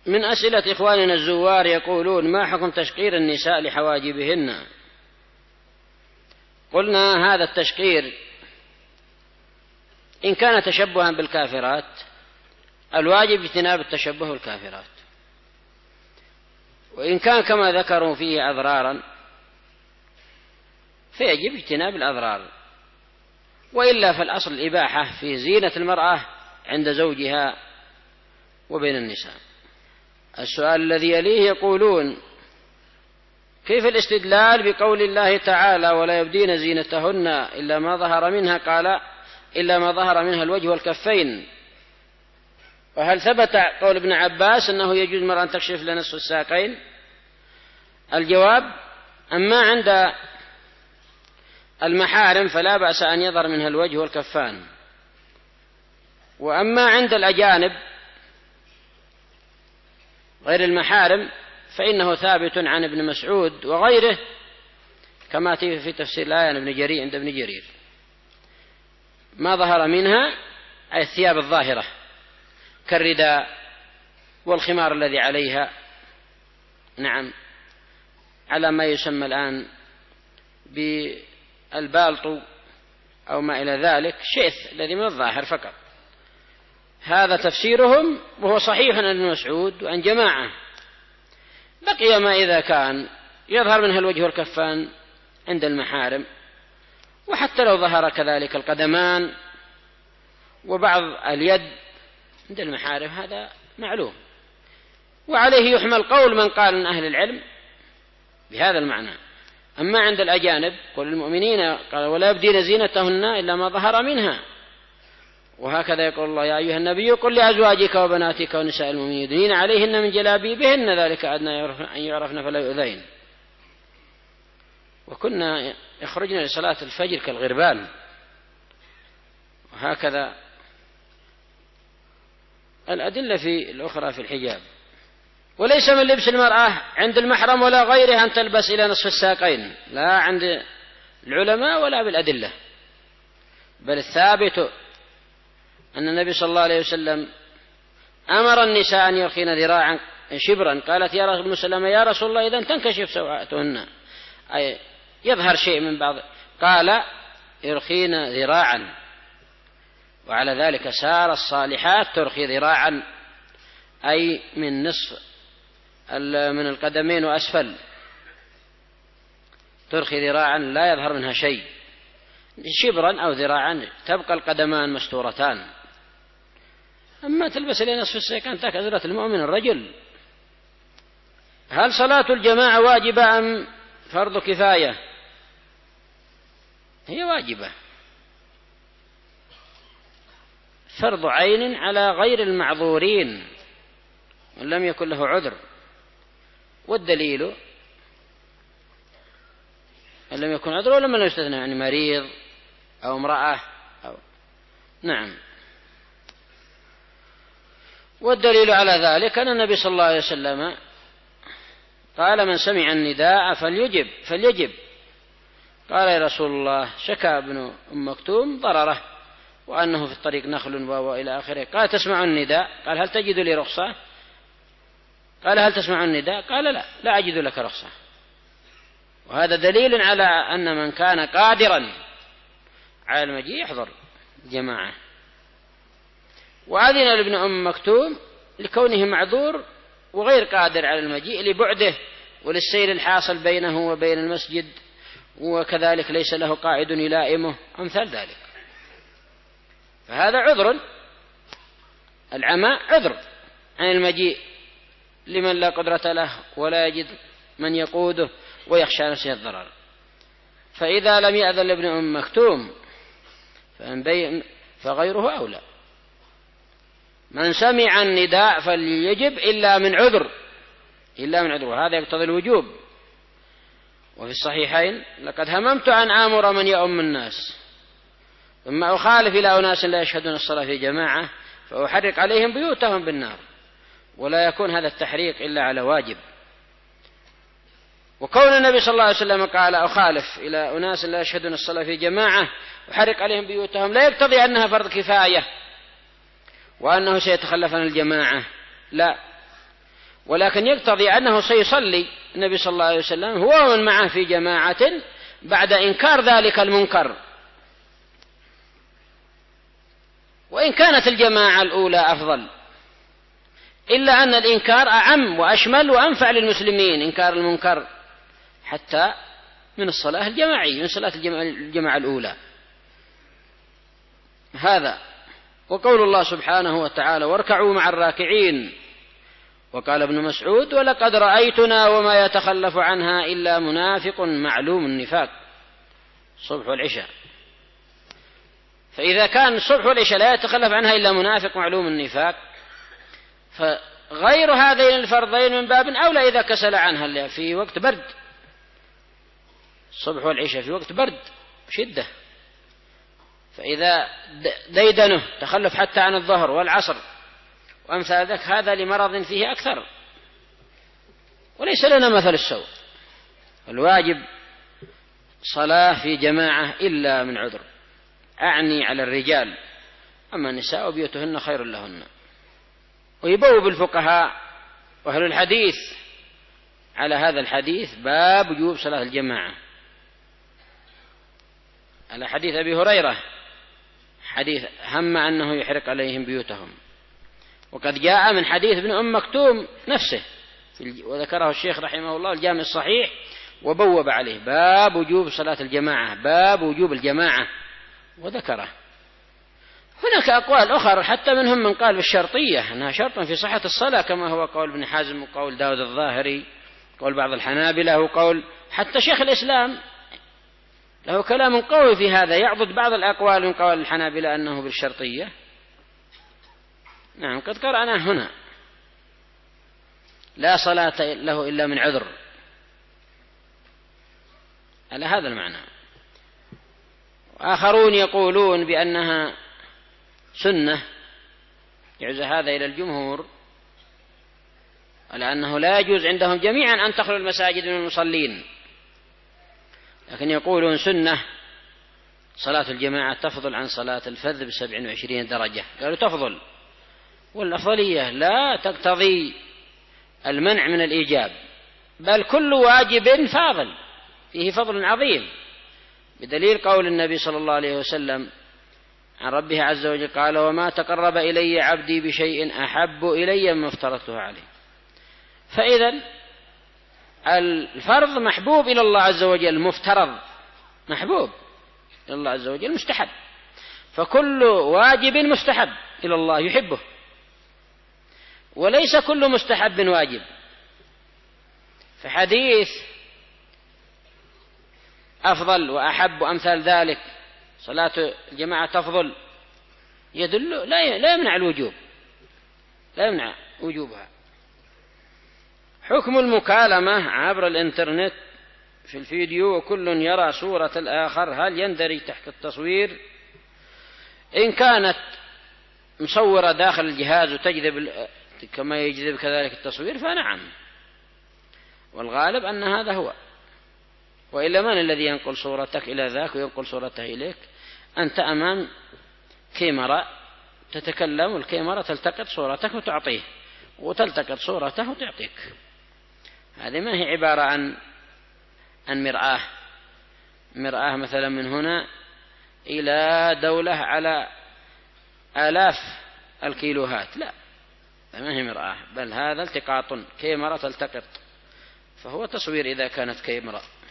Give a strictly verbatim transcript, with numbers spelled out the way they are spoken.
من أسئلة إخواننا الزوار يقولون: ما حكم تشقير النساء لحواجبهن؟ قلنا هذا التشقير إن كان تشبها بالكافرات الواجب اجتناب التشبه بالكافرات، وإن كان كما ذكروا فيه أضرارا فيجب اجتناب الأضرار، وإلا فالأصل الإباحة في زينة المرأة عند زوجها وبين النساء. السؤال الذي يليه يقولون: كيف الاستدلال بقول الله تعالى: ولا يبدين زينتهن إلا ما ظهر منها، قال: إلا ما ظهر منها الوجه والكفين، وهل ثبت قول ابن عباس أنه يجوز المرأة أن تكشف لنصف الساقين؟ الجواب: أما عند المحارم فلا بأس أن يظهر منها الوجه والكفان، وأما عند الأجانب غير المحارم فإنه ثابت عن ابن مسعود وغيره كما في تفسير الآية عن ابن جرير عند ابن جرير: ما ظهر منها أي الثياب الظاهرة كالرداء والخمار الذي عليها، نعم، على ما يسمى الآن بالبالطو أو ما إلى ذلك، شيث الذي من الظاهر فقط. هذا تفسيرهم، وهو صحيح عن ابن مسعود وعن جماعة. بقي ما إذا كان يظهر منها الوجه والكفان عند المحارم، وحتى لو ظهر كذلك القدمان وبعض اليد عند المحارم هذا معلوم، وعليه يحمل قول من قال من أهل العلم بهذا المعنى. أما عند الأجانب قل المؤمنين قال: ولا يبدين زينتهن إلا ما ظهر منها، وهكذا يقول الله: يا أيها النبي قل لأزواجك وبناتك ونساء المؤمنين يدنين عليهن من جلابيبهن ذلك أدنى أن يعرفن فلا يؤذين. وكنا يخرجن لصلاة الفجر كالغربان، وهكذا الأدلة في الأخرى في الحجاب. وليس من لبس المرأة عند المحرم ولا غيره أن تلبس إلى نصف الساقين، لا عند العلماء ولا بالأدلة، بل الثابت أن النبي صلى الله عليه وسلم أمر النساء أن يرخين ذراعا شبرا. قالت يا رسول الله: يا رسول الله إذا تنكشف سوءاتهن، أي يظهر شيء من بعض، قال: يرخين ذراعا. وعلى ذلك سار الصالحات ترخي ذراعا، أي من نصف من القدمين وأسفل، ترخي ذراعا لا يظهر منها شيء، شبرا أو ذراعا تبقى القدمان مستورتان. أما تلبس إلى نصف الساقين تكذرة المؤمن الرجل. هل صلاة الجماعة واجبة أم فرض كفاية؟ هي واجبة، فرض عين على غير المعذورين من لم يكن له عذر. والدليل أن لم يكن عذر ولم لا يستثنى، يعني مريض أو امرأة أو نعم. والدليل على ذلك أن النبي صلى الله عليه وسلم قال: من سمع النداء فليجب فليجب قال: يا رسول الله شكى ابن أم مكتوم ضرره وأنه في الطريق نخل وإلى آخره. قال: تسمع النداء؟ قال: هل تجد لي رخصة؟ قال: هل تسمع النداء؟ قال: لا لا أجد لك رخصة. وهذا دليل على أن من كان قادرا على المجيء يحضر جماعة. وأذن لابن أم مكتوم لكونه معذور وغير قادر على المجيء لبعده وللسير الحاصل بينه وبين المسجد، وكذلك ليس له قائد يلائمه أمثال ذلك، فهذا عذر. العمى عذر عن المجيء لمن لا قدرة له ولا يجد من يقوده ويخشى نفسه الضرر. فإذا لم يأذن لابن أم مكتوم فغيره أولى. من سمع النداء فليجب إلا من عذر، إلا من عذر، وهذا يقتضي الوجوب. وفي الصحيحين: لقد هممت أن آمر من يؤم الناس ثم أخالف إلى أناس لا يشهدون الصلاة في جماعة فأحرق عليهم بيوتهم بالنار. ولا يكون هذا التحريق إلا على واجب. وكون النبي صلى الله عليه وسلم قال: أخالف إلى أناس لا يشهدون الصلاة في جماعة وحرق عليهم بيوتهم لا يقتضي أنها فرض كفاية وأنه سيتخلف عن الجماعة، لا، ولكن يقتضي أنه سيصلي النبي صلى الله عليه وسلم هو ومن معه في جماعة بعد إنكار ذلك المنكر، وإن كانت الجماعة الأولى أفضل، إلا أن الإنكار أعم وأشمل وأنفع للمسلمين، إنكار المنكر حتى من الصلاة الجماعية، من صلاة الجماعة الأولى. هذا وقول الله سبحانه وتعالى واركعوا مع الراكعين. وقال ابن مسعود ولقد رأيتنا وما يتخلف عنها إلا منافق معلوم النفاق، الصبح والعشاء. فإذا كان الصبح والعشاء لا يتخلف عنها إلا منافق معلوم النفاق، فغير هذين الفرضين من باب أولى إذا كسل عنها في وقت برد، الصبح والعشاء في وقت برد شدة، فإذا ديدنه تخلف حتى عن الظهر والعصر وأمثال ذلك هذا لمرض فيه أكثر، وليس لنا مثل السوء. الواجب صلاة في جماعة إلا من عذر، أعني على الرجال، أما النساء وبيوتهن خير لهن. ويبوب الفقهاء وأهل الحديث على هذا الحديث باب وجوب صلاة الجماعة، على حديث أبي هريرة، حديث هم أنه يحرق عليهم بيوتهم، وقد جاء من حديث ابن أم مكتوم نفسه، وذكره الشيخ رحمه الله الجامع الصحيح وبوب عليه باب وجوب صلاة الجماعة، باب وجوب الجماعة وذكره. هناك أقوال أخرى حتى منهم من قال بالشرطية أنها شرط في صحة الصلاة، كما هو قول ابن حزم وقول داود الظاهري، قول بعض الحنابلة، وقول حتى شيخ الإسلام له كلام قوي في هذا، يعضد بعض الأقوال من قول الحنابلة أنه بالشرطية. نعم قد قرأنا هنا لا صلاة له إلا من عذر، على هذا المعنى. وآخرون يقولون بأنها سنة، يعز هذا إلى الجمهور، على أنه لا يجوز عندهم جميعا أن تخلو المساجد من المصلين، لكن يقولون سنة. صلاة الجماعة تفضل عن صلاة الفذ بسبع وعشرين درجة، قالوا تفضل، والأفضلية لا تقتضي المنع من الإيجاب، بل كل واجب فاضل فيه فضل عظيم، بدليل قول النبي صلى الله عليه وسلم عن ربه عز وجل قال وما تقرب إلي عبدي بشيء أحب إلي مما افترضته عليه. فإذا الفرض محبوب إلى الله عز وجل، المفترض محبوب إلى الله عز وجل، مستحب، فكل واجب مستحب إلى الله يحبه، وليس كل مستحب واجب. فحديث أفضل وأحب وأمثال ذلك صلاة الجماعة تفضل يدل لا يمنع الوجوب، لا يمنع وجوبها. حكم المكالمة عبر الإنترنت في الفيديو وكل يرى صورة الآخر، هل يندرج تحت التصوير؟ إن كانت مصورة داخل الجهاز وتجذب كما يجذب كذلك التصوير فنعم، والغالب أن هذا هو، وإلا من الذي ينقل صورتك إلى ذاك وينقل صورته إليك؟ أنت أمام كاميرا تتكلم والكاميرا تلتقط صورتك وتعطيه، وتلتقط صورته وتعطيك. هذه ما هي عبارة عن عن مرآة مرآة مثلا من هنا إلى دولة على آلاف الكيلوهات، لا ما هي مرآة، بل هذا التقاط، كاميرا تلتقط، فهو تصوير إذا كانت كاميرا.